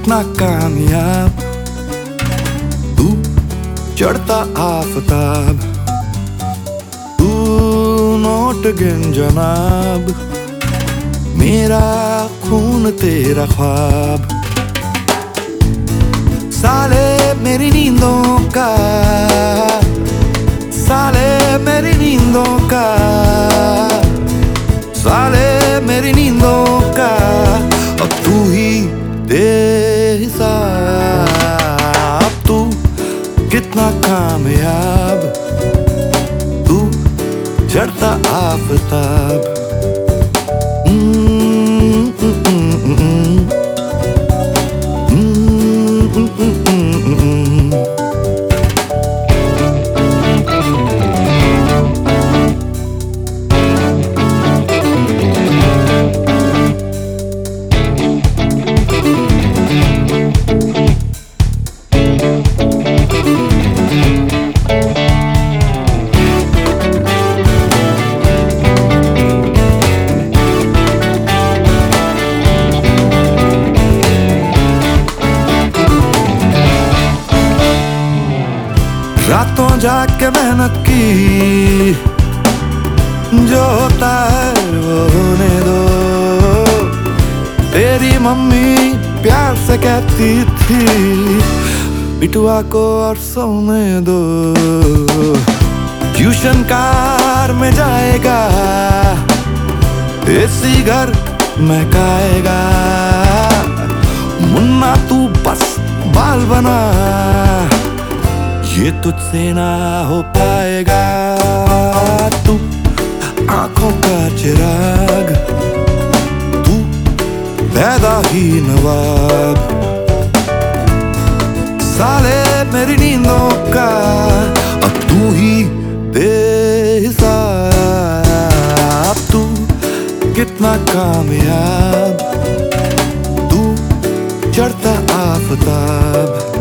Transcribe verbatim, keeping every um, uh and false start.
कितना कामयाब, तू चढ़ता आफताब, तू नोट गिन जनाब, मेरा खून तेरा ख्वाब। साले मेरी नींदों का, साले मेरी नींदों का, साले मेरी नींदों का, अब तू ही दे हिसाब। तू कितना कामयाब, तू चढ़ता आफताब। रातों जाके मेहनत की, जो होता है वो होने दो। तेरी मम्मी प्यार से कहती थी, बिटुआ को और सोने दो। ट्यूशन कार में जाएगा, एसी घर महकाएगा। मुन्ना तू बस बाल बना, ये तुझसे ना हो पाएगा। तू आंखों का चिराग, तू पैदा ही नवाब। साले मेरी नींदों का, अब तू ही दे हिसाब। तू कितना कामयाब, तू चढ़ता आफताब।